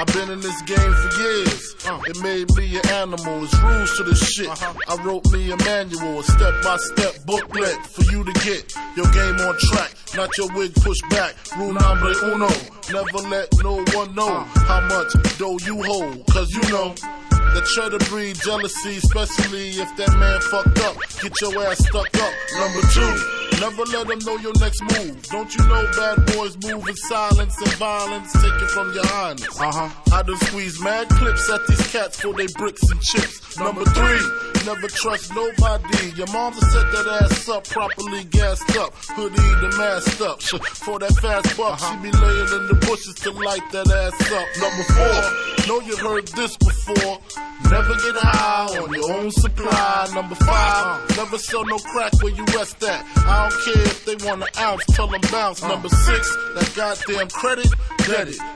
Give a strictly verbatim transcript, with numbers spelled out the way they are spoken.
I've been in this game for years. Uh, it made me an animal. It's rules to this shit. Uh-huh. I wrote me a manual, a step-by-step booklet for you to get your game on track. Not your wig pushed back. Rule number uno. Never let no one know how much dough you hold. Cause you know that try to breed jealousy, especially if that man fucked up. Get your ass stuck up. Number two, never let them know your next move. Don't you know bad boys move in silence and violence? Take it from your highness. Uh-huh. I done squeeze mad clips at these cats for they bricks and chips. Number three, never trust nobody. Your mama set that ass up, properly gassed up. Hoodie the masked up. For that fast buck, uh-huh. She be laying in the bushes to light that ass up. Number four, know you heard this before. Never get high on your own supply. Number five, never sell no crack where you rest at. I don't care if they want an ounce, tell them bounce. Number six, that goddamn credit, get it.